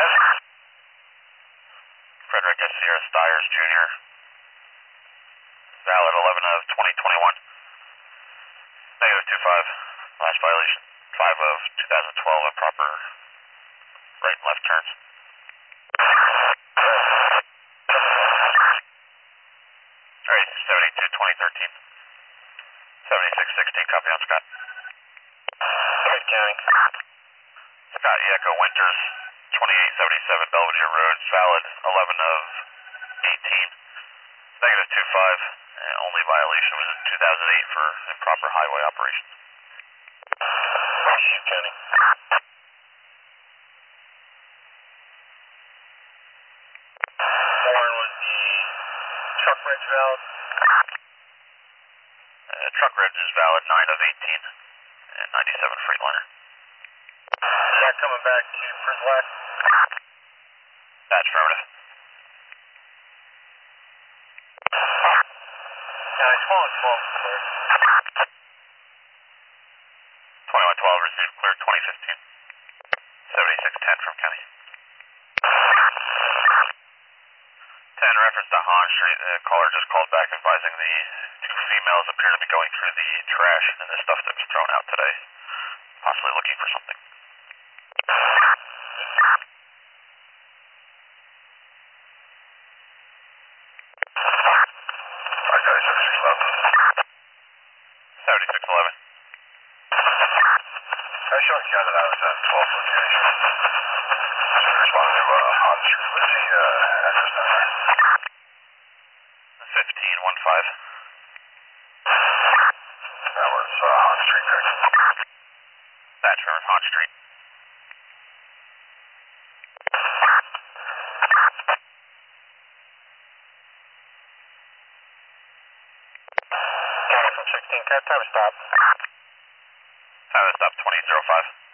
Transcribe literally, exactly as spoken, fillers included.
Frederick S. Sierra Stiers Junior Valid eleven of twenty twenty-one. Negative two five. Last violation five of two thousand twelve. Improper right and left turns. Alright, seventy-two twenty thirteen. seventy-six sixteen, copy on Scott. Smith County. Scott Echo Winters, twenty-eight seventy-seven Belvedere Road, valid eleven of eighteen. Negative two five. Uh, only violation was in two thousand eight for improper highway operations. Washington County. Warren, was the truck reg valid? Uh, truck reg is valid nine of eighteen. And ninety-seven Freightliner. Is that coming back to Frizzlack? That's affirmative. County twenty-one twelve cleared. twenty-one twelve received cleared twenty fifteen. seventy-six ten from County. ten reference to Han Street. The caller just called back advising the two females appear to be going through the trash and the stuff that was thrown out today. Possibly looking for something. Okay, seventy-six eleven. seventy-six eleven. I showed you that I was at twelve location. So responding to uh, Han Street. What's the uh, address down there? fifteen one five. That was uh, Han Street, correct? That's from Han Street. County from sixteen, can I time a stop? Time to stop twenty oh five.